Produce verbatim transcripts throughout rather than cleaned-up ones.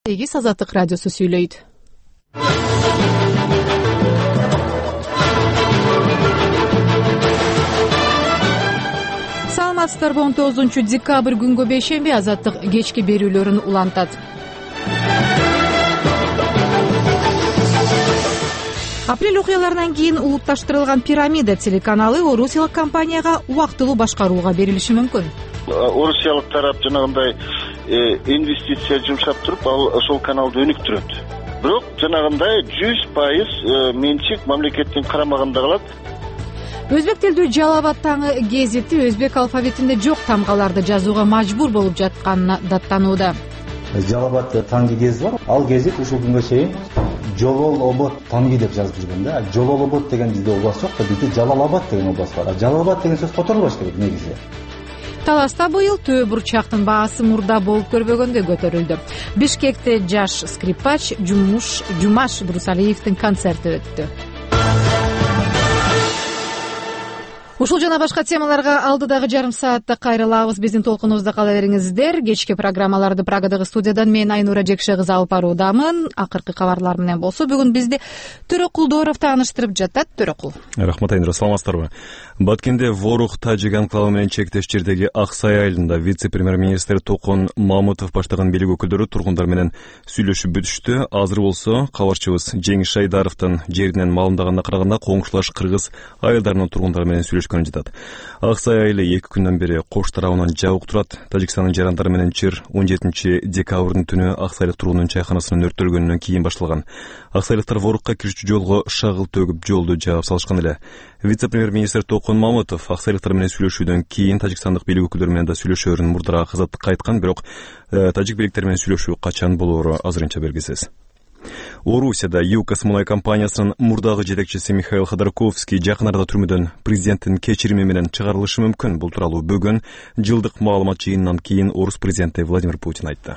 эгиз Азаттык радиосу сүйлөйт. Саламатсыздарбы, он тогузунчу декабрь күнгө бейшемби Азаттык кечки берүүлөрүн улантат. Апрель окуяларынан кийин улутташтырылган Пирамида телеканалы орусиялык компанияга убактылуу башкарууга берилиши мүмкүн. Орусиялык тарап жанагындай инвестиция жумшап туруп, ал ошол каналды өнүктүрөт. Бирок жанагындай жүз пайыз менчик мамлекеттин карамагында калат. Өзбек тилдүү Жалал Абад таңы гезити өзбек алфавитинде жок тамгаларды жазууга мажбур болуп жатканына даттанууда. Жалал Абад таңги гезити бар. Ал гезит ушул күнгө чейин Жолол Обод таңги деп жазып жүргөн да. Жолол Обод деген бизде област жок да, бизде Жалал Абад деген област бар. Жалал Абад деген сөз которулбаш керек негизи. Таласта быйыл төө бурчактын баасы мурда болуп көрбөгөндө көтөрүлдү. Бишкекте жаш скрипач Жумуш Жумаш Дурусалиевдин концерти өттү. Ушул жана башка темаларга алдыдагы жарым саатта кайрылабыз. Биздин толкунубузда кала бериңиздер. Кечки программаларды Прагадагы студиядан мен Айнура Жекше кызы алып баруудамын. Акыркы кабарлар менен болсо бүгүн бизди Төрөкул Дооров тааныштырып жатат. Төрөкул. Рахмат Айнура, саламатсыздарбы? Баткенде Ворух Тажик анклавы менен чектеш жердеги Аксай айылында вице-премьер-министр Токон Мамутов баштаган бийлик өкүлдөрү тургундар менен сүйлөшүп бүтүштү. Азыр болсо кабарчыбыз Жеңиш Шайдаровдун жеринен маалымдаганына караганда коңшулаш кыргыз айылдарынын тургундары менен сүйлөшкөн жатат. Аксай айылы эки күндөн бери кош тарабынан жабык турат. Тажикстандын жарандары менен чыр он жетинчи декабрдын түнү Аксайлык тургундун чайканасынын өрттөлгөнүнөн кийин башталган. Аксайлыктар Ворукка кирүүчү жолго шагыл төгүп жолду жаап салышкан эле. Вице-премьер-министр Токон Мамутов аксайлыктар менен сүйлөшүүдөн кийин тажикстандык бийлик өкүлдөрү менен да сүйлөшөөрүн мурдараак азаттыкка айткан, бирок тажик бийликтери менен сүйлөшүү качан болоору азырынча белгисиз. Орусияда ЮКОС мунай компаниясынын мурдагы жетекчиси Михаил Ходорковский жакын арада түрмөдөн президенттин кечирими менен чыгарылышы мүмкүн. Бул тууралуу бүгүн жылдык маалымат жыйынынан кийин орус президенти Владимир Путин айтты.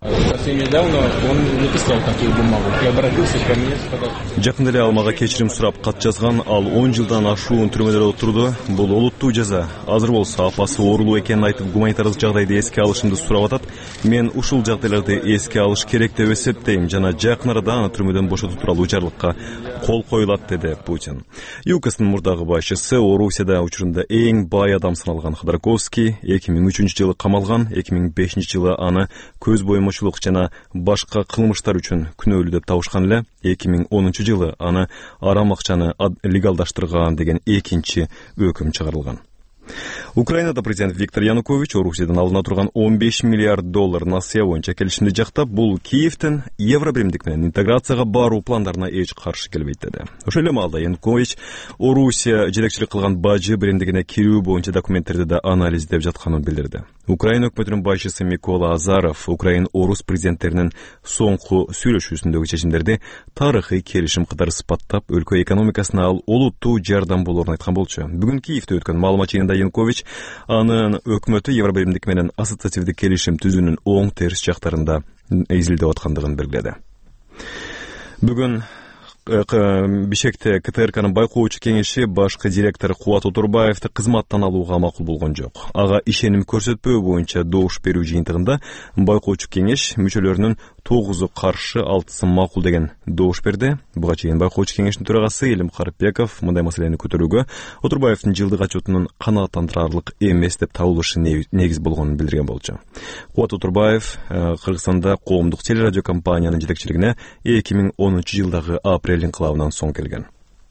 Жакында эле ал мага кечирим сурап кат жазган. Ал он жылдан ашуун түрмөдө отурду. Бул олуттуу жаза. Азыр болсо апасы оорулуу экенин айтып, гуманитардык жагдайды эске алышымды сурап атат. Мен ушул жагдайларды эске алыш керек деп эсептейм жана жакын арада аны түрмөдөн бошотуу тууралуу жарлыкка кол коюлат, деди Путин. ЮКОСтун мурдагы башчысы Орусияда учурунда эң бай адам саналган Ходорковский эки миң үчүнчү жылы камалган. эки миң бешинчи жылы аны көз боюмочулук жана башка кылмыштар үчүн күнөөлүү деп табышкан эле. эки миң онунчу жылы аны арам акчаны легалдаштырган деген экинчи өкүм чыгарылган. Украинада президент Виктор Янукович Орусиядан алына турган он беш миллиард доллар насыя боюнча келишимди жактап, бул Киевдин Евробиримдик менен интеграцияга баруу пландарына эч каршы келбейт деди. Ошол эле маалда Янукович Орусия жетекчилик кылган бажы биримдигине кирүү боюнча документтерди да анализдеп жатканын билдирди. Украина өкмөтүнүн башчысы Микола Азаров Украин орус президенттеринин соңку сүйлөшүүсүндөгү чечимдерди тарыхый келишим катары сыпаттап, өлкө экономикасына ал олуттуу жардам болоорун айткан болчу. Бүгүн Киевде өткөн маалымат жыйынында Янукович анын өкмөтү Евробиримдик менен ассоциативдик келишим түзүүнүн оң терс жактарында изилдеп аткандыгын белгиледи. Бүгүн Бишкекте КТРКнын байкоочу кеңеши башкы директору Кубат Отурбаевди кызматтан алууга макул болгон жок. Ага ишеним көрсөтпөө боюнча добуш берүү жыйынтыгында байкоочу кеңеш мүчөлөрүнүн тогузу каршы, алтысы макул деген добуш берди. Буга чейин байкоочу кеңештин төрагасы Элим Карыпбеков мындай маселени көтөрүүгө Отурбаевдин жылдык отчетунун канааттандырарлык эмес деп табылышы негиз болгонун билдирген болчу. Кубат Отурбаев Кыргызстанда коомдук телерадио компаниянын жетекчилигине эки миң онунчу жылдагы апрель инкылабынан соң келген.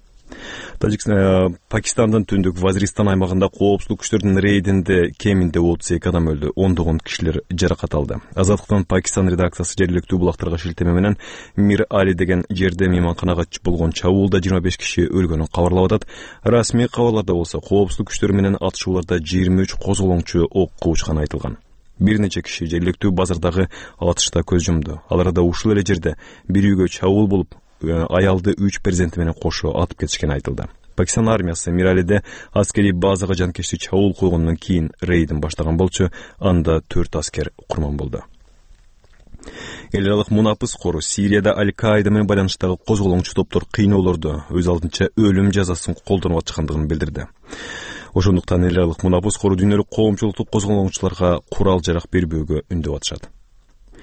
Пакистандын түндүк Вазиристан аймагында коопсуздук күчтөрдүн рейдинде кеминде отуз эки адам өлдү, ондогон кишилер жаракат алды. Азаттыктын Пакистан редакциясы жергиликтүү булактарга шилтеме менен Мир Али деген жерде мейманканага болгон чабуулда жыйырма беш киши өлгөнүн кабарлап атат. Расмий кабарларда болсо коопсуздук күчтөрү менен атышууларда жыйырма үч козголоңчу окко учкан айтылган. Бир нече киши жергиликтүү базардагы атышта көз жумду. Аларда ушул эле жерде бир үйгө чабуул болуп, аялды үч перзенти менен кошо атып кетишкени айтылды. Пакистан армиясы Миралиде аскерий базага жанкечти чабуул койгондон кийин рейдин баштаган болчу. Анда төрт аскер курман болду. Эл аралык мунапыс кору Сирияда Аль-Каида менен байланыштагы козголоңчу топтор кыйноолорду өз алдынча өлүм жазасын колдонуп аткандыгын билдирди. Ошондуктан эл аралык мунапыс кору дүйнөлүк коомчулукту козголоңчуларга курал жарак бербөөгө үндөп атышат.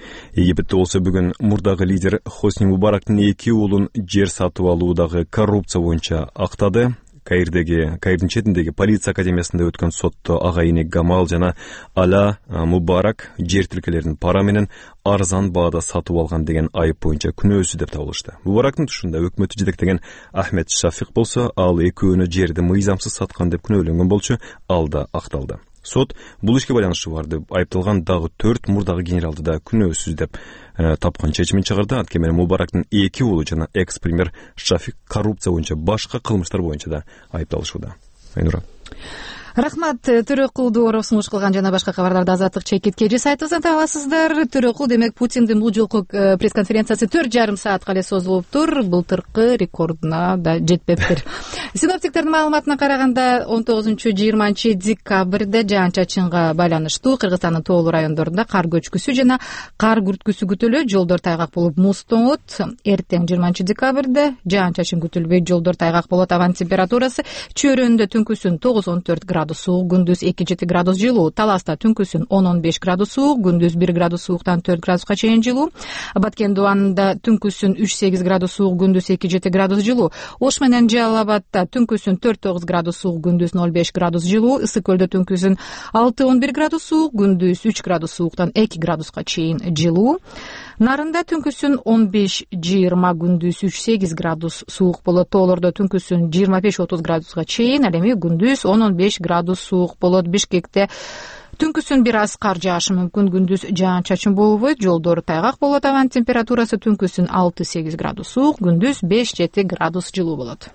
Египетте болсо бүгүн мурдагы лидер Хосни Мубарактын эки уулун жер сатып алуудагы коррупция боюнча актады. Каирдеги, Каирдин четиндеги полиция академиясында өткөн сотто ага эне Гамал жана Аля Мубарак жер тилкелерин пара менен арзан баада сатып алган деген айып боюнча күнөөсү деп табылышты. Мубарактын тушунда өкмөттү жетектеген Ахмед Шафик болсо, ал экөөнү жерди мыйзамсыз саткан деп күнөөлөнгөн болчу, ал да акталды. Сот бул ишке байланышы бар деп айыпталган дагы төрт мурдагы генералды да күнөөсүз деп э, тапкан чечимин чыгарды. Анткени менен Мубарактын эки уулу жана экс-премьер Шафик коррупция боюнча башка кылмыштар боюнча да айыпталышууда. Айнура. Рахмат. Төрөкул Дууров сунуш кылган жана башка кабарларды Азаттык чекитке же сайтыбыздан таба аласыздар. Төрөкул демек Путиндин бул жолку пресс-конференциясы төрт жарым саатка эле созулуптур. Былтыркы рекордуна да жетпептир. Синоптиктердин маалыматына караганда он тогузунчу жыйырманчы декабрда жаан-чачынга байланыштуу Кыргызстандын тоолуу райондорунда кар көчкүсү жана кар күрткүсү күтүлөт. Жолдор тайгак болуп муз тоңот. Эртең жыйырманчы декабрда жаан-чачын күтүлбөйт. Жолдор тайгак болот. Абанын температурасы чөйрөндө түнкүсүн тогуз он төрт градус суык, күндүз эки жети градус жылуу. Таласта түнкүсүн он он беш градус суык, күндүз бир градус сууктан төрт градуска чейин жылуу. Баткен Дубанында түнкүсүн үч сегиз градус суык, күндүз эки жети градус жылуу. Ош менен Жалал Абадта түнкүсүн төрт тогуз градус суык, күндүз ноль беш градус жылуу. Ысык көлдө түнкүсүн алты он бир градус суык, күндүз үч градус сууктан эки градуска чейин жылуу. Нарында түнкүсүн он беш жыйырма, күндүз үч сегиз градус суук болот. Тоолордо түнкүсүн жыйырма беш отуз градуска чейин, ал эми күндүз он он беш градус суук болот. Бишкекте түнкүсүн бир аз кар жаашы мүмкүн, күндүз жаан-чачын болбойт. Жолдор тайгак болот. Абанын температурасы түнкүсүн алты сегиз градус суук, күндүз беш жети градус жылуу болот.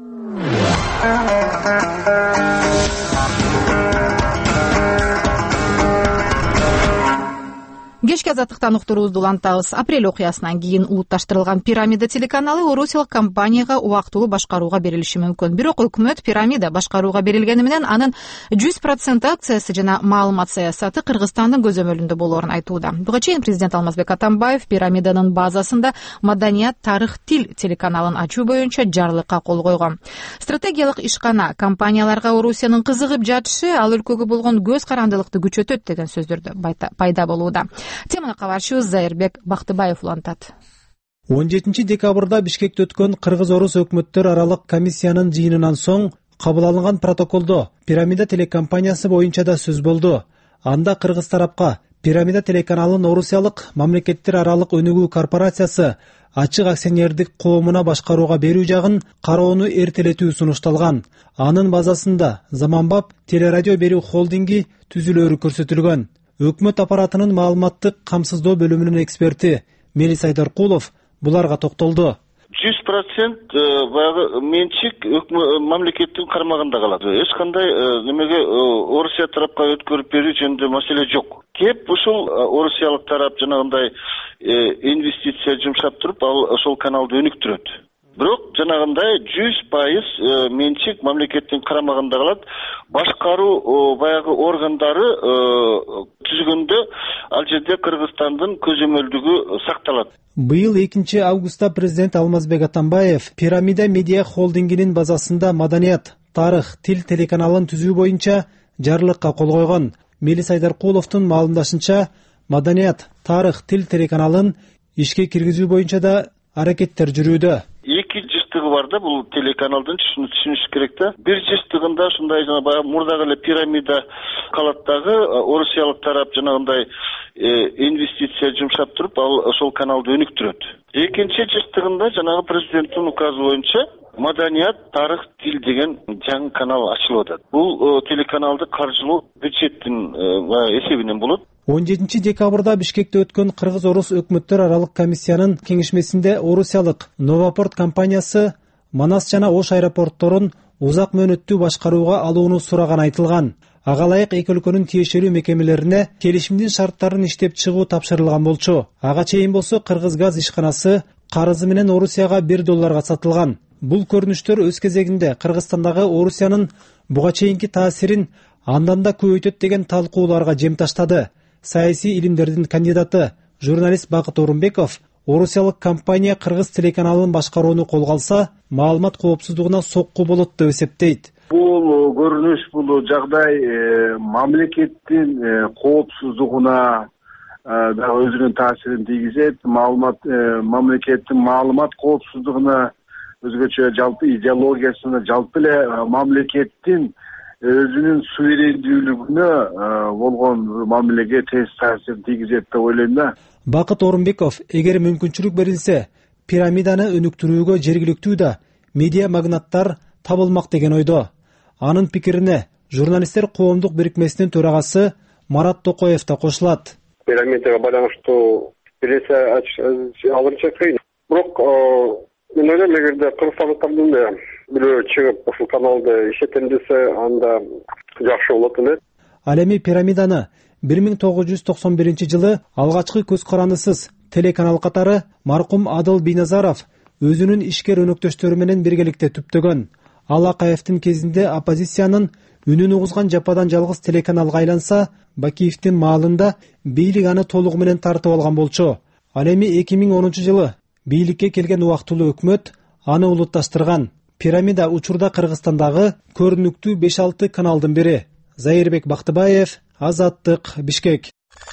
Кечки Азаттыктан уктуруубузду улантабыз. Апрель окуясынан кийин улутташтырылган Пирамида телеканалы орусиялык компанияга убактылуу башкарууга берилиши мүмкүн. Бирок өкмөт Пирамида башкарууга берилгени менен анын жүз процент акциясы жана маалымат саясаты Кыргызстандын көзөмөлүндө болоорун айтууда. Буга чейин президент Алмазбек Атамбаев Пирамиданын базасында Маданият, тарых, тил телеканалын ачуу боюнча жарлыкка кол койгон. Стратегиялык ишкана компанияларга Орусиянын кызыгып жатышы ал өлкөгө болгон көз карандылыкты күчөтөт деген сөздөрдө пайда болууда. Теманы кабарчыбыз Зайырбек Бактыбаев улантат. он жетинчи декабрда Бишкекте өткөн Кыргыз-Орус өкмөттөр аралык комиссиянын жыйынынан соң кабыл алынган протоколдо Пирамида телекомпаниясы боюнча да сөз болду. Анда Кыргыз тарапка Пирамида телеканалын Орусиялык мамлекеттер аралык өнүгүү корпорациясы ачык акционердик коомуна башкарууга берүү жагын кароону эртелетүү сунушталган. Анын базасында Заманбап телерадио берүү холдинги түзүлөөрү көрсөтүлгөн. Өкмөт аппаратынын маалыматтык камсыздоо бөлүмүнүн эксперти Мелис Айдаркулов буларга токтолду. жүз процент баягы менчик мамлекеттин кармагында калат. Эч кандай немеге Орусия тарапка өткөрүп берүү жөнүндө маселе жок. Кеп ушул орусиялык тарап жанагындай инвестиция жумшап туруп, ал ошол каналды өнүктүрөт. Бирок жанагындай жүз пайыз менчик мамлекеттин карамагында калат. Башкаруу баягы органдары түзгөндө ал жерде Кыргызстандын көзөмөлдүгү сакталат. Быйыл экинчи августта президент Алмазбек Атамбаев Пирамида медиа холдингинин базасында Маданият, тарых, тил телеканалын түзүү боюнча жарлыкка кол койгон. Мелис Айдаркуловдун маалымдашынча, Маданият, тарых, тил телеканалын ишке киргизүү боюнча да аракеттер жүрүүдө. Эки жыштыгы бар да бул телеканалдын, шуну түшүнүш керек да. Бир жыштыгында ушундай жана баягы мурдагы эле Пирамида калаттагы орусиялык тарап жанагындай инвестиция жумшап туруп, ал ошол каналды өнүктүрөт. Экинчи жыштыгында жанагы президенттин указы боюнча Маданият, тарых, тил деген жаңы канал ачылып атат. Бул телеканалды каржылоо бюджеттин эсебинен болот. он жетинчи декабрда Бишкекте өткөн Кыргыз-Орус өкмөттөр аралык комиссиянын кеңешмесинде орусиялык Новопорт компаниясы Манас жана Ош аэропортторун узак мөөнөттүү башкарууга алууну сураган айтылган. Ага ылайык эки өлкөнүн тиешелүү мекемелерине келишимдин шарттарын иштеп чыгуу тапшырылган болчу. Ага чейин болсо Кыргыз газ ишканасы карызы менен Орусияга бир долларга сатылган. Бул көрүнүштөр өз кезегинде Кыргызстандагы Орусиянын буга чейинки таасирин андан да көбөйтөт деген талкууларга жем таштады. Саясий илимдердин кандидаты журналист Бакыт Орунбеков орусиялык компания Кыргыз телеканалын башкарууну колго алса, маалымат коопсуздугуна сокку болот деп эсептейт. Бул көрүнүш, бул жагдай мамлекеттин коопсуздугуна, дагы өзүнүн таасирин тийгизет. Маалымат мамлекеттин маалымат коопсуздугуна, өзгөчө жалпы идеологиясына, жалпы эле мамлекеттин өзүнүн суверендүүлүгүнө болгон мамилеге терс таасир тийгизет деп ойлойм да. Бакыт Орунбеков, эгер мүмкүнчүлүк берилсе, пирамиданы өнүктүрүүгө жергиликтүү да медиа магнаттар табылмак деген ойдо. Анын пикирине журналисттер коомдук бирикмесинин төрагасы Марат Токоев да кошулат. Пирамидага байланыштуу билесе алырынча кыйын. Бирок мен ойлойм, эгерде кыргызстандыктардын да бирөө чыгып ушул каналды иштетем десе, анда жакшы болот эле. Ал эми пирамиданы бир миң тогуз жүз токсон биринчи жылы алгачкы көз карандысыз телеканал катары маркум Адыл Бийназаров өзүнүн ишкер өнөктөштөрү менен биргеликте түптөгөн. Ал Акаевдин кезинде оппозициянын үнүн угузган жападан жалгыз телеканалга айланса, Бакиевдин маалында бийлик аны толугу менен тартып алган болчу. Ал эми эки миң онунчу жылы бийликке келген убактылуу өкмөт аны улутташтырган. Пирамида учурда Кыргызстандагы көрүнүктүү беш алты каналдын бири. Зайырбек Бактыбаев, Азаттык, Бишкек.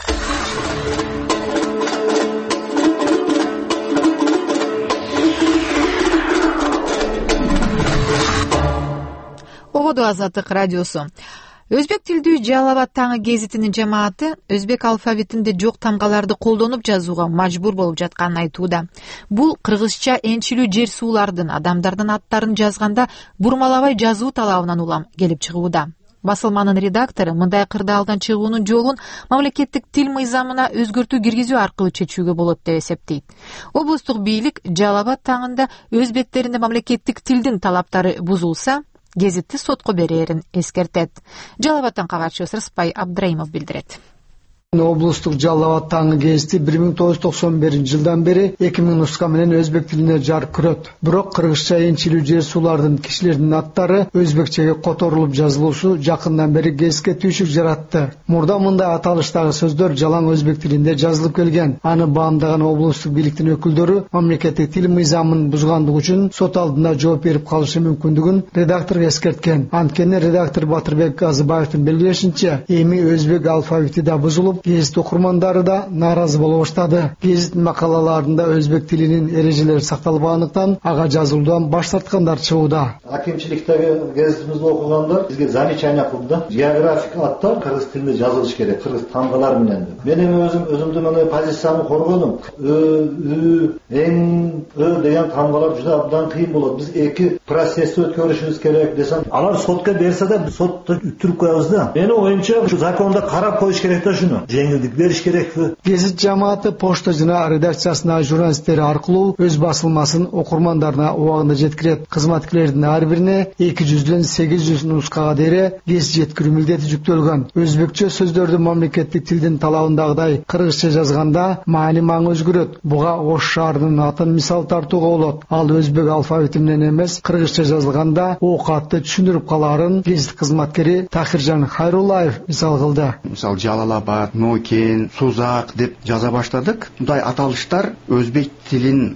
Ободо Азаттык радиосу. Өзбек тилдүү Жалал Абад таңы гезитинин жамааты өзбек алфавитинде жок тамгаларды колдонуп жазууга мажбур болуп жатканын айтууда. Бул кыргызча энчилүү жер суулардын, адамдардын аттарын жазганда бурмалабай жазуу талабынан улам келип чыгууда. Басылманын редактору мындай кырдаалдан чыгуунун жолун мамлекеттик тил мыйзамына өзгөртүү киргизүү аркылуу чечүүгө болот деп эсептейт. Облустук бийлик Жалал Абад таңында өзбектеринде мамлекеттик тилдин талаптары бузулса, гезитти сотко берерин эскертет. Жалал Абадтан кабарчыбыз Рыспай Абдраимов билдирет. Облустук Жалал Абад таңы гезити бир миң тогуз жүз токсон биринчи жылдан бери эки миң нуска менен өзбек тилине жарык көрөт. Бирок кыргызча энчилүү жер суулардын кишилердин аттары өзбекчеге которулуп жазылуусу жакындан бери гезитке түйшүк жаратты. Мурда мындай аталыштагы сөздөр жалаң өзбек тилинде жазылып келген. Аны баамдаган облустук бийликтин өкүлдөрү мамлекеттик тил мыйзамын бузгандыгы үчүн сот алдында жооп берип калышы мүмкүндүгүн редакторго эскерткен. Анткени редактор Батырбек Азыбаевдин белгилешинче, эми өзбек алфавити да бузулуп, гезит окурмандары да нааразы боло баштады. Гезит макалаларында өзбек тилинин эрежелери сакталбагандыктан ага жазылуудан баш тарткандар чыгууда. Акимчиликтеги гезитибизди окугандар бизге замечание кылды. Географик аттар кыргыз тилинде жазылыш керек, кыргыз тамгалар менен. Мен эми өзүм өзүмдүн мына позициямды коргодум. Ө, ү, эң, ө деген тамгалар жуда абдан кыйын болот. Биз эки процессти өткөрүшүбүз керек десем, алар сотко берсе да сотто үттүрүп коебуз да. Менин оюмча ушу закондо карап коюш керек да шуну. Жеңилдик бериш керекпи? Гезит жамааты почта жана редакциясына журналисттери аркылуу өз басылмасын окурмандарына убагында жеткирет. Кызматкерлердин ар бирине эки жүздөн сегиз жүз нускага дейре гезит жеткирүү милдети жүктөлгөн. Өзбекче сөздөрдү мамлекеттик тилдин талабындагыдай кыргызча жазганда маани маң өзгөрөт. Буга Ош шаарынын атын мисал тартууга болот. Ал өзбек алфавити менен эмес, кыргызча жазылганда оокатты түшүндүрүп калаарын гезит кызматкери Тахиржан Хайруллаев мисал кылды. Мисал Жалал Абад, Нокен, Сузак деп жаза баштадык. Мындай аталыштар өзбек тилин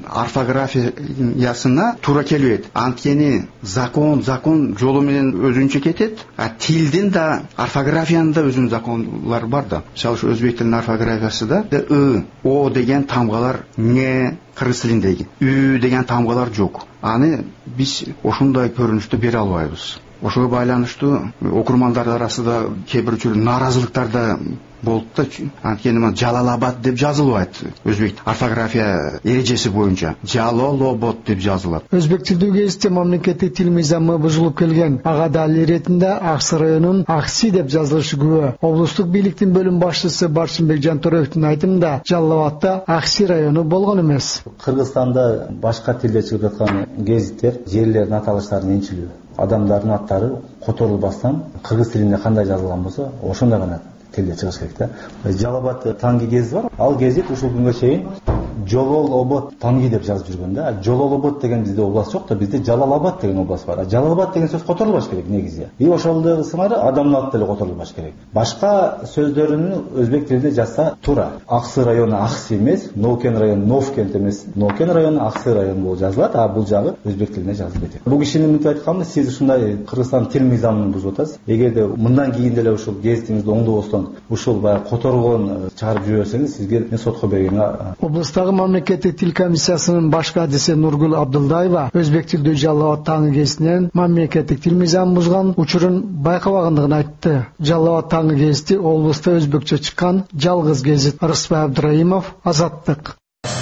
орфографиясына туура келбейт. Анткени закон, закон жолу менен өзүнчө кетет, а тилдин да орфографиянын да өзүнүн закондары бар да. Мисалы өзбек тилинин орфографиясында ы, о деген тамгалар не кыргыз тилиндеги, үй деген тамгалар жок. Аны биз ошондой көрүнүштү бере албайбыз. Ошого байланыштуу окурмандар арасында кээ бир үчүр нааразылыктар да болуп да, анткени Жалал Абад деп жазылбайт. Өзбек орфография эрежеси боюнча Жалал Абад деп жазылат. Өзбек тилдүү гезитте мамлекеттик тил мыйзамы бузулуп келген. Ага далил иретинде Аксы районунун Акси деп жазылышы күбө. Облустук бийликтин бөлүм башчысы Баршынбек Жантөреевдин айтымында Жалал Абадта Акси району болгон эмес. Кыргызстанда башка тилде чыгып жаткан гезиттер жерлердин аталыштарын энчилүү, адамдардын аттары которулбастан кыргыз тилинде кандай жазылган болсо, ошондой гана тилде чыгыш керек да. Жалал Абад таңги гезит бар. Ал гезит ушул күнгө чейин Жолол обод Танги деп жазып жүргөн да. Жолол обод деген бизде област жок да, бизде Жалалабад деген област бар. Жалалабад деген сөз которулбаш керек негизи. И ошолдогу сыңары адамдын аты деле которулбаш керек. Башка сөздөрүн өзбек тилинде жазса туура. Аксы району Аксы эмес, Ноукен району Новкент эмес, Ноукен району Аксы району болуп жазылат, а бул жагы өзбек тилинде жазылып кетет. Бул кишинин мынтип айтканда, сиз ушундай Кыргызстан тил мыйзамын бузуп атасыз. Эгерде мындан кийин деле ушул гезитиңизди оңдобостон ушул баягы которгон чыгарып жиберсеңиз, сизге мен сотко бергенге. Облустагы мамлекеттик тил комиссиясынын баш кадиси Нургул Абдулдаева өзбек тилдүү Жалал Абад таңы гезитинен мамлекеттик тил мыйзамын бузган учурун байкабагандыгын айтты. Жалал Абад таңы гезити облуста өзбекчө чыккан жалгыз гезит. Рыспай Абдраимов, Азаттык.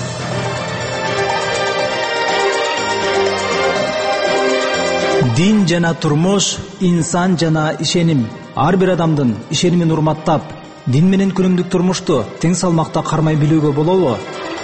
Дин жана турмуш, инсан жана ишеним. Ар бир адамдын ишенимин урматтап, дин менен күнүмдүк турмушту тең салмакта кармай билүүгө болобу?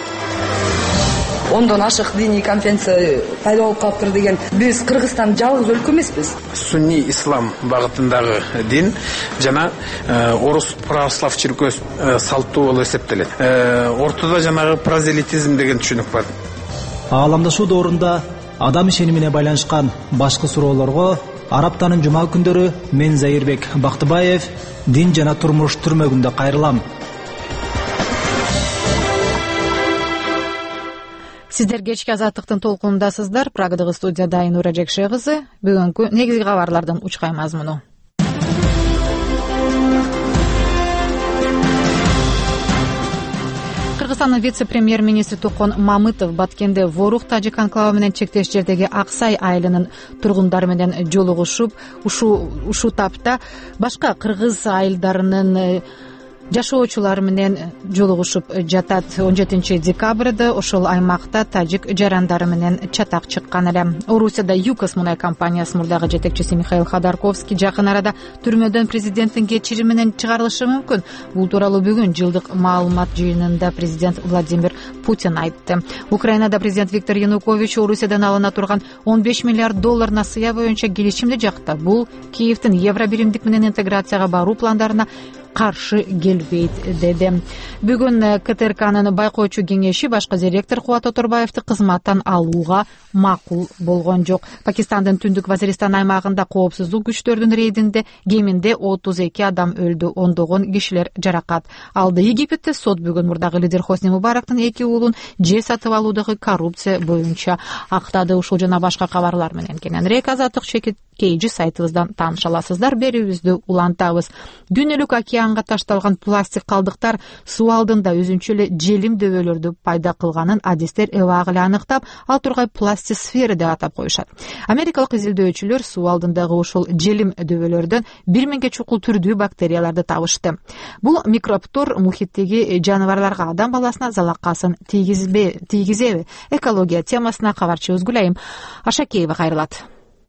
Ондон ашык диний конференция пайда болуп калыптыр деген. Биз Кыргызстан жалгыз өлкө эмеспиз. Сунни ислам багытындагы дин жана орус православ чиркөөсү салттуу болуп эсептелет. Ортодо жанагы прозелитизм деген түшүнүк бар. Ааламдашуу доорунда адам ишенимине байланышкан башкы суроолорго Араптанын жума күндөрү мен Зайырбек Бактыбаев дин жана турмуш түрмөгүндө кайрылам. Сиздер кечки Азаттыктын толкунундасыздар. Прагадагы студияда Айнура Жекше кызы. Бүгүнкү негизги кабарлардын учкай мазмуну. Кыргызстандын вице-премьер-министри Токон Мамытов Баткенде Ворук тажик анклавы менен чектеш жердеги Аксай айылынын тургундары менен жолугушуп, ушул ушул тапта башка кыргыз айылдарынын жашоочулары менен жолугушуп жатат. он жетинчи декабрда ошол аймакта тажик жарандары менен чатак чыккан эле. Орусияда ЮКОС мунай компаниясы мурдагы жетекчиси Михаил Ходорковский жакын арада түрмөдөн президенттин кечирими менен чыгарылышы мүмкүн. Бул тууралуу бүгүн жылдык маалымат жыйынында президент Владимир Путин айтты. Украинада президент Виктор Янукович Орусиядан алына турган он беш миллиард доллар насыя боюнча келишимди жакта. Бул Киевдин Евробиримдик менен интеграцияга баруу пландарына каршы келбейт деди. Бүгүн КТРКнын байкоочу кеңеши башкы директор Кубат Оторбаевди кызматтан алууга макул болгон жок. Пакистандын түндүк Вазиристан аймагында коопсуздук күчтөрдүн рейдинде кеминде отуз эки адам өлдү, ондогон кишилер жаракат алды. Египетте сот бүгүн мурдагы лидер Хосни Мубарактын эки уулун жер сатып алуудагы коррупция боюнча актады. Ушул жана башка кабарлар менен кененирээк Азаттык кейжи сайтыбыздан тааныша аласыздар. Берүүбүздү улантабыз. Дүйнөлүк океанга ташталган пластик калдыктар суу алдында өзүнчө эле желим дөбөлөрдү пайда кылганын адистер эбак эле аныктап, ал тургай пластисфера деп атап коюшат. Америкалык изилдөөчүлөр суу алдындагы ушул желим дөбөлөрдөн бир миңге чукул түрдүү бактерияларды табышты. Бул микробтор мухиттеги жаныбарларга, адам баласына залакасын тийгизеби? Экология темасына кабарчыбыз Гүлайым Ашакеева кайрылат.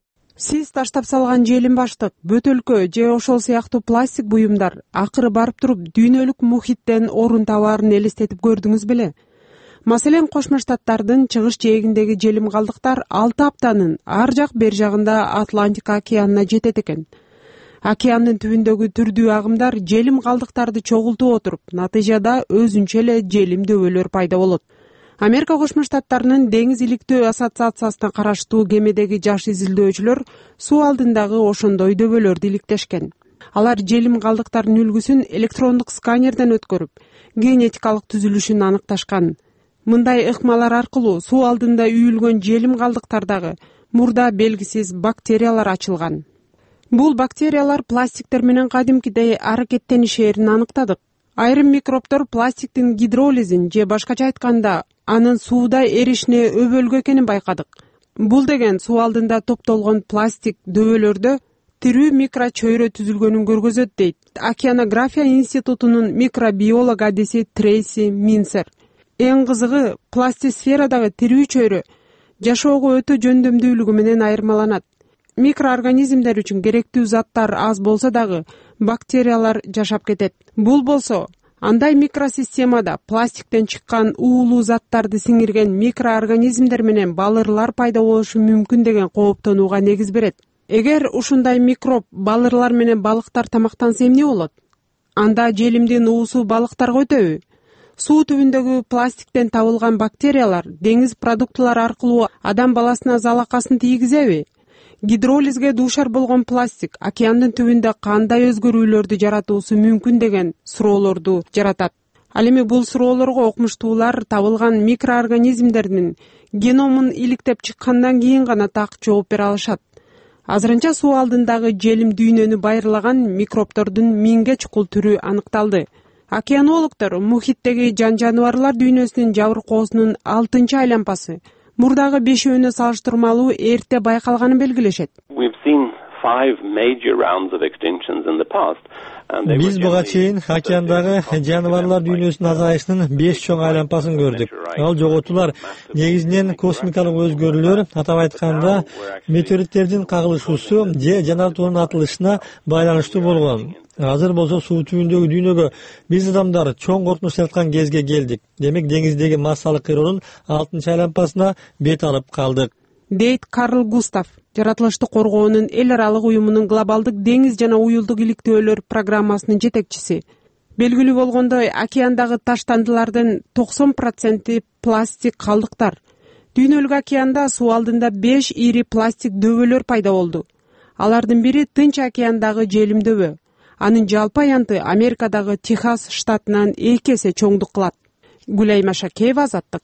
Сиз таштап салган желим баштык, бөтөлкө же ошол сыяктуу пластик буюмдар акыры барып туруп дүйнөлүк мухиттен орун табаарын элестетип көрдүңүз беле? Маселен, Кошмо Штаттардын чыгыш жээгиндеги желим калдыктар алты аптанын ар жак бер жагында Атлантика океанына жетет экен. Океандын түбүндөгү түрдүү агымдар желим калдыктарды чогултуп отуруп, натыйжада өзүнчө эле желим дөбөлөр пайда болот. Америка Кошмо Штаттарынын деңиз иликтөө ассоциациясына караштуу кемедеги жаш изилдөөчүлөр суу алдындагы ошондой дөбөлөрдү иликтешкен. Алар желим калдыктардын үлгүсүн электрондук сканерден өткөрүп, генетикалык түзүлүшүн аныкташкан. Мындай ыкмалар аркылуу суу алдында үйүлгөн желим калдыктардагы мурда белгисиз бактериялар ачылган. Бул бактериялар пластиктер менен кадимкидей аракеттенишээрин аныктадык. Айрым микробтор пластиктин гидролизин же башкача айтканда анын сууда эришине өбөлгө экенин байкадык. Бул деген суу алдында топтолгон пластик дөбөлөрдө тирүү микрочөйрө түзүлгөнүн көргөзөт дейт Океанография институтунун микробиолог адиси Трейси Минсер. Эң кызыгы, пластисферадагы тирүү чөйрө жашоого өтө жөндөмдүүлүгү менен айырмаланат. Микроорганизмдер үчүн керектүү заттар аз болсо дагы бактериялар жашап кетет. Бул болсо, андай микросистемада пластиктен чыккан уулуу заттарды сиңирген микроорганизмдер менен балырлар пайда болушу мүмкүн деген кооптонууга негиз берет. Эгер ушундай микроб балырлар менен балыктар тамактанса эмне болот? Анда желимдин уусу балыктарга өтөбү? Суу түбүндөгү пластиктен табылган бактериялар деңиз продуктылары аркылуу адам баласына залакасын тийгизеби? Гидролизге дуушар болгон пластик океандын түбүндө кандай өзгөрүүлөрдү жаратуусу мүмкүн деген суроолорду жаратат. Ал эми бул суроолорго окумуштуулар табылган микроорганизмдердин геномун иликтеп чыккандан кийин гана так жооп бере алышат. Азырынча суу алдындагы желим дүйнөнү байырлаган микробтордун миңге чукул түрү аныкталды. Океанологдор мухиттеги жан жаныбарлар дүйнөсүнүн жабыркоосунун алтынчы айлампасы мурдагы бешөөнө салыштырмалуу эрте байкалганын белгилешет. Биз буга чейин океандагы жаныбарлар дүйнөсүнүн азайышынын беш чоң айлампасын көрдүк. Ал жоготуулар негизинен космикалык өзгөрүүлөр, атап айтканда метеориттердин кагылышуусу же жанартоонун атылышына байланыштуу болгон. Азыр болсо суу түбүндөгү дүйнөгө биз адамдар чоң коркунуч жараткан кезге келдик. Демек деңиздеги массалык кыйроонун алтынчы айлампасына бет алып калдык, дейт Карл Густав, жаратылышты коргоонун эл аралык уюмунун глобалдык деңиз жана уюлдук иликтөөлөр программасынын жетекчиси. Белгилүү болгондой, океандагы таштандылардын токсон проценти пластик калдыктар. Дүйнөлүк океанда суу алдында беш ири пластик дөбөлөр пайда болду. Алардын бири Тынч океандагы желим дөбө. Анын жалпы аянты Америкадагы Техас штатынан эки эсе чоңдук кылат. Гүлайма Шакеева, Азаттык.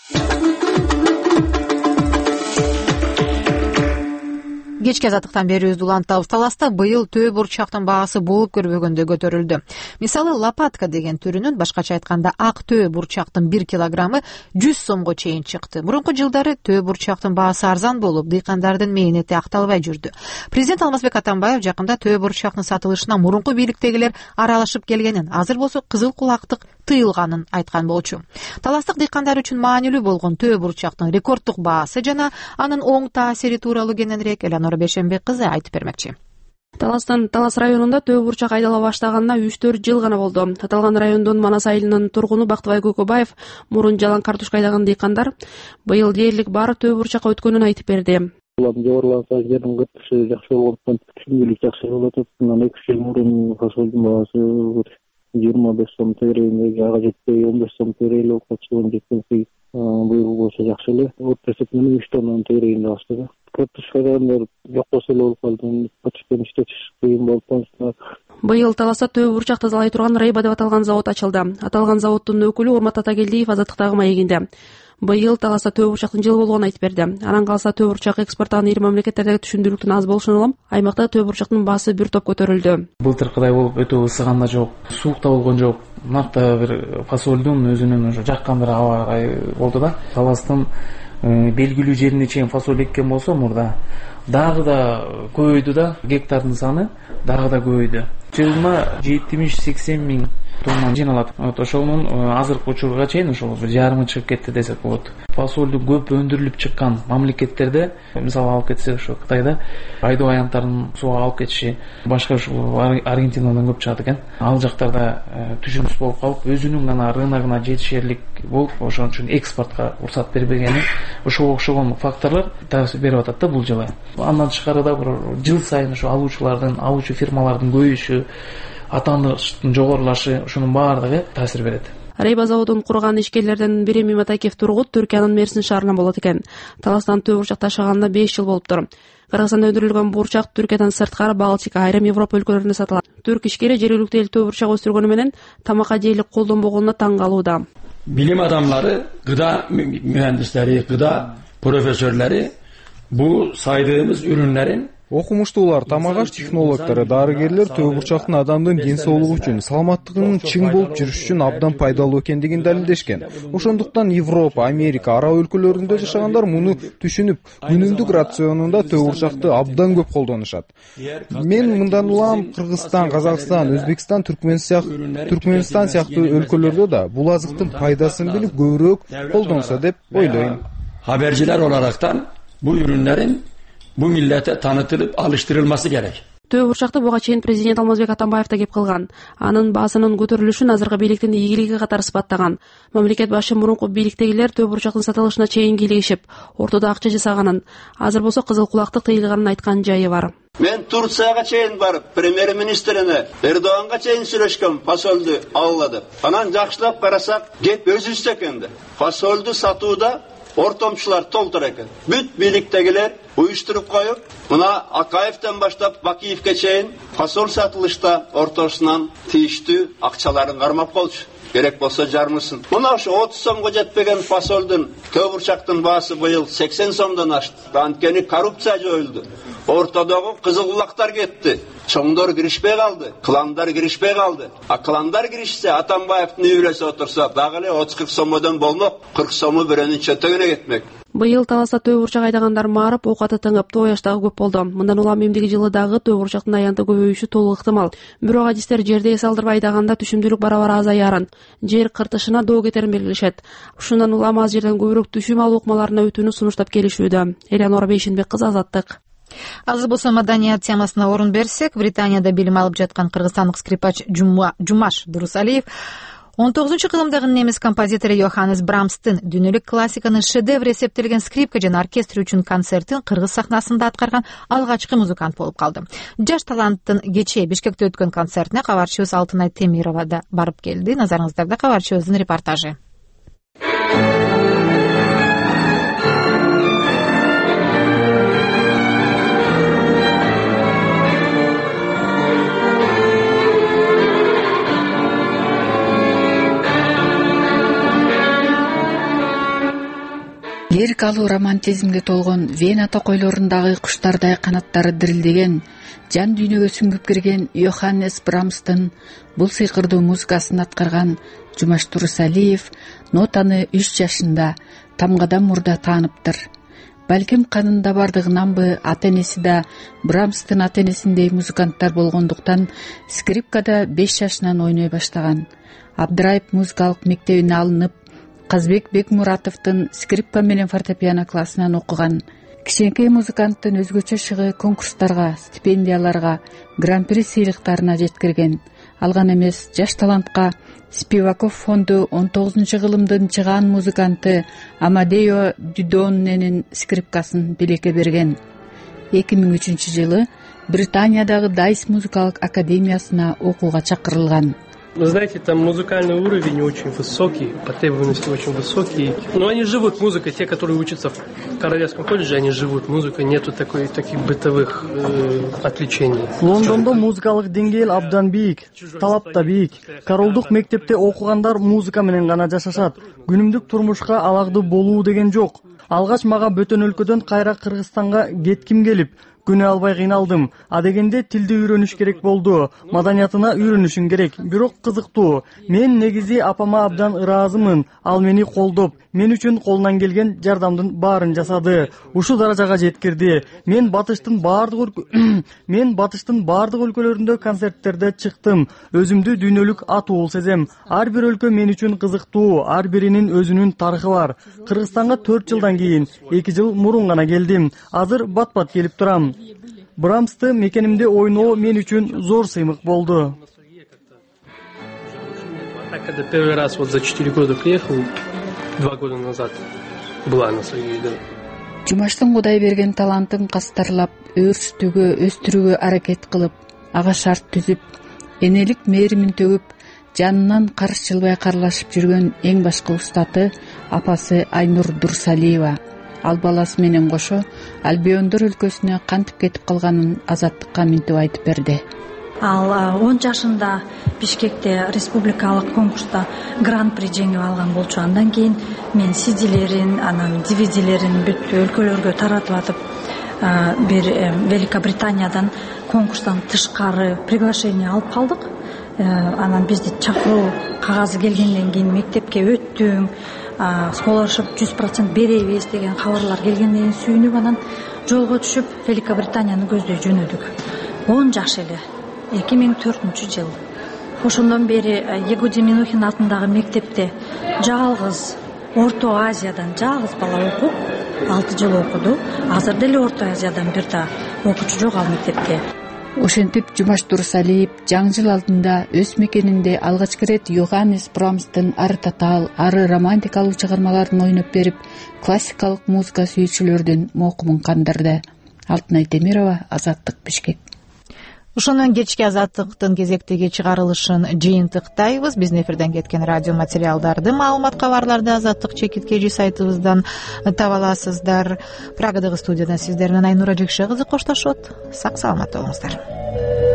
Кечки азаттыктан берүүбүздү улантабыз. Таласта быйыл төө бурчактын баасы болуп көрбөгөндөй көтөрүлдү. Мисалы, лопатка деген түрүнүн, башкача айтканда ак төө бурчактын бир килограммы жүз сомго чейин чыкты. Мурунку жылдары төө бурчактын баасы арзан болуп, дыйкандардын мээнети акталбай жүрдү. Президент Алмазбек Атамбаев жакында төө бурчактын сатылышына мурунку бийликтегилер аралашып келгенин, азыр болсо кызыл кулактык тыйылганын айткан болчу. Таластык дыйкандар үчүн маанилүү болгон төө бурчактын рекорддук баасы жана анын оң таасири тууралуу кененирээк Эланора Бешенбек кызы айтып бермекчи. Таластан Талас районунда төө бурчак айдала баштаганына үч төрт жыл гана болду. Аталган райондун Манас айылынын тургуну Бактыбай Көкөбаев мурун жалаң картошка айдаган дыйкандар быйыл дээрлик баары төө бурчакка өткөнүн айтып берди. Улам жогоруласа жердин кыртышы жакшы болгондуктан күнүлүк жакшы болуп атат. Мына эки үч жыл мурун фасолдун баасы жыйырма беш сом тегерегинде, ага жетпей он беш сом тегерегинде болуп калчу, жетпей быйыл болсо жакшы эле. Орто эсеп менен үч тоннанын тегерегинде баштады. Картошкадан жок болсо эле болуп калды. Картошканы иштетиш кыйын болуп калды. Быйыл Таласта төө бурчак тазалай турган Рейба деп аталган завод ачылды. Аталган заводдун өкүлү Урмат Атагелдиев Азаттыктагы маегинде быйыл Таласта төө бурчактын жылы болгонун айтып берди. Анан калса төө бурчак экспорттаган ири мамлекеттердеги түшүндүрүктүн аз болушуна улам аймакта төө бурчактын баасы бир топ көтөрүлдү. Былтыркыдай болуп өтө ысыган да жок, суук да болгон жок. Накта бир фасолдун өзүнүн ошо жаккан бир аба болду да. Таластын белгилүү жерине чейин фасоль эккен болсо мурда дагы да көбөйдү да, гектардын саны дагы да көбөйдү. Жылына жетимиш сексен миң тонна жиналат. Ошонун азыркы учурга чейин ошол бир жарымы чыгып кетти десек болот. Фасолду көп өндүрүлүп чыккан мамлекеттерде, мисалы алып кетсек, ошо Кытайда айдоо аянттарын сууга алып кетиши, башка ушул Аргентинадан көп чыгат экен. Ал жактарда түшүнүксүз болуп калып, өзүнүн гана рыногуна жетишерлик болуп, ошон үчүн экспортко уруксат бербегени, ошого окшогон факторлор таасир берип атат да бул жылы. Андан тышкары да бир жыл сайын ошо алуучулардын, алуучу фирмалардын көбөйүшү, атаныштын жогорулашы, ушунун баардыгы таасир берет. Рейба заводун курган ишкерлерден бири Миматакев Тургут Түркиянын Мерсин шаарынан болот экен. Таластан төө бурчак ташыганына беш жыл болуптур. Кыргызстанда өндүрүлгөн бурчак Түркиядан сырткары Балтика, айрым Европа өлкөлөрүнө сатылат. Түрк ишкери жергиликтүү эл төө бурчак өстүргөнү менен тамакка жээлик колдонбогонуна таң калууда. Bilim adamları, gıda mühendisleri, gıda profesörleri bu saydığımız ürünlerin окумуштуулар, тамак аш технологдору, дарыгерлер төө бурчактын адамдын ден соолугу үчүн, саламаттыгынын чың болуп жүрүш үчүн абдан пайдалуу экендигин далилдешкен. Ошондуктан Европа, Америка, араб өлкөлөрүндө жашагандар муну түшүнүп, күнүмдүк рационунда төө бурчакты абдан көп колдонушат. Мен мындан улам Кыргызстан, Казакстан, Өзбекстан, Түркмөнстан сыяктуу өлкөлөрдө да бул азыктын пайдасын билип көбүрөөк колдонсо деп ойлойм. Haberciler olaraktan bu ürünlerin bu millete tanıtılıp alıştırılması gerek. Төө бурчакты буга чейин президент Алмазбек Атамбаев да кеп кылган. Анын баасынын көтөрүлүшүн азыркы бийликтин ийгилиги катары сыпаттаган. Мамлекет башы мурунку бийликтегилер төө бурчактын сатылышына чейин кийлигишип, ортодо акча жасаганын, азыр болсо кызыл кулактык тыйылганын айткан жайы бар. Мен Турцияга чейин барып, премьер-министрине Эрдоганга чейин сүйлөшкөм, фасолду алалы. Анан жакшылап карасак, кеп өзүбүздө экенди. Фасолду сатууда ортомчулар толтур экен. Бүт бийликтегилер уюштуруп коюп, мына Акаевден баштап Бакиевге чейин фасол сатылышта ортосунан тийиштүү акчаларын кармап колчу. Керек болса жармысын. Мына ошо отуз сомго жетпеген фасолдун көп бурчактын баасы быйыл сексен сомдон ашты. Анткени коррупция жоюлду. Ортодогу кызылбулактар кетти. Чоңдор киришпей калды, кландар киришпей калды. А кландар киришсе, Атамбаевдин үй бүлөсү отурса, дагы эле отуз кырк сомдон болмок, кырк сому бирөөнүн чөтөгүнө кетмек. Быйыл Таласта төө бурчак айдагандар маарып, оокаты тыңып, той аштагы көп болду. Мындан улам эмдиги жылы дагы төө бурчактын аянты көбөйүшү толук ыктымал. Бирок адистер жерде эс алдырбай айдаганда түшүмдүүлүк бара-бара азаярын, жер кыртышына доо кетерин белгилешет. Ушундан улам аз жерден көбүрөөк түшүм алуу ыкмаларына өтүүнү сунуштап келишүүдө. Элеонора Бейшенбек кызы, Азаттык. Азыр болсо маданият темасына орун берсек, Британияда билим алып жаткан кыргызстандык скрипач Жумаш Дурусалиев он тогузунчу кылымдагы немис композитору Йоханнес Брамстын дүйнөлүк классиканын шедеври эсептелген скрипка жана оркестр үчүн концертин кыргыз сахнасында аткарган алгачкы музыкант болуп калды. Жаш таланттын кечээ Бишкекте өткөн концертине кабарчыбыз Алтынай Темирова да барып келди. Назарыңыздарда кабарчыбыздын репортажы. Лирикалуу романтизмге толгон Вена токойлорундагы куштардай канаттары дирилдеген, жан дүйнөгө сүңгүп кирген Йоханнес Брамстын бул сыйкырдуу музыкасын аткарган Жумаш Дурусалиев нотаны үч жашында тамгадан мурда тааныптыр. Балким канында бардыгынанбы ата-энеси да Брамстын ата-энесиндей музыканттар болгондуктан скрипкада беш жашынан ойной баштаган. Абдыраев музыкалык мектебине алынып, Казбек Бекмуратовдун скрипка менен фортепиано классынан окуган. Кичинекей музыканттын өзгөчө шыгы конкурстарга, стипендияларга, гран-при сыйлыктарына жеткирген. Алган эмес, жаш талантка Спиваков фонду он тогузунчу кылымдын чыгаан музыканты Амадео Дюдонненин скрипкасын билекке берген. эки миң үчүнчү жылы Британиядагы Дайс музыкалык академиясына окууга чакырылган. Вы знаете, там музыкальный уровень очень высокий, потребности очень высокие. Но они живут музыкой, те, которые учатся в Королевском колледже, они живут музыкой, нету такой, таких бытовых э, отвлечений. Лондондо музыкалык деңгээл абдан бийик, талап да бийик. Королдук мектепте окугандар музыка менен гана жашашат. Күнүмдүк турмушка алагдуу болуу деген жок. Алгач мага бөтөн өлкөдөн кайра Кыргызстанга кетким келип, күнө албай кыйналдым. А дегенде тилди үйрөнүш керек болду. Маданиятына үйрөнүшүң керек. Бирок кызыктуу. Мен негизи апама абдан ыраазымын. Ал мени колдоп, мен үчүн колунан келген жардамдын баарын жасады. Ушул даражага жеткирди. Мен батыштын баардык мен батыштын баардык өлкөлөрүндө концерттерде чыктым. Өзүмдү дүйнөлүк атуу сезем. Ар бир өлкө мен үчүн кызыктуу. Ар биринин өзүнүн тарыхы бар. Кыргызстанга төрт жылдан кийин, эки жыл мурун гана келдим. Азыр бат-бат келип турам. Брамсты мекенимде ойноо мен үчүн зор сыймык болду. Когда первый раз вот за четыре года приехал, два года назад была на своей видео. Жумаштын Кудай берген талантын кастарлап, өөрчүтүүгө, өстүрүүгө аракет кылып, ага шарт түзүп, энелик мээримин төгүп, жанынан карш жылбай карлашып жүргөн эң башкы устаты апасы Айнур Дурсалиева. Ал баласы менен кошо Альбиондор өлкөсүнө кантип кетип калганын Азаттыкка минтип айтып берди. Ал он жашында Бишкекте республикалык конкурста гран-при жеңип алган болчу. Андан кийин мен сидилерин, анан дивидилерин бүт өлкөлөргө таратып атып, бир Великобританиядан конкурстан тышкары приглашение алып калдык. Анан бизди чакыруу кагазы келгенден кийин мектепке өттүң, scholarship жүз процент беребиз деген кабарлар келгенден кийин сүйүнүп, анан жолго түшүп Великобританияны көздөй жөнөдүк. он жаш эле, эки миң төртүнчү жыл. Ошондон бери Егуди Минухин атындагы мектепте жалгыз Орто Азиядан жалгыз бала окуп, алты жыл окуду. Азыр деле Орто Азиядан бир да окуучу жок ал мектепте. Ошентип Жумаш Дурусалиев жаңы жыл алдында өз мекенинде алгачкы ирет Йоханнес Брамстын ары татаал, ары романтикалуу чыгармаларын ойноп берип, классикалык музыка сүйүүчүлөрдүн мокумун кандырды. Алтынай Темирова, Азаттык, Бишкек. Ушуну менен кечки Азаттыктын кезектеги чыгарылышын жыйынтыктайбыз. Биздин эфирден кеткен радио материалдарды, маалымат, кабарларды Азаттык чекит кж сайтыбыздан таба аласыздар. Прагадагы студиядан сиздер менен Айнура Жекше кызы коштошот. Сак саламат болуңуздар.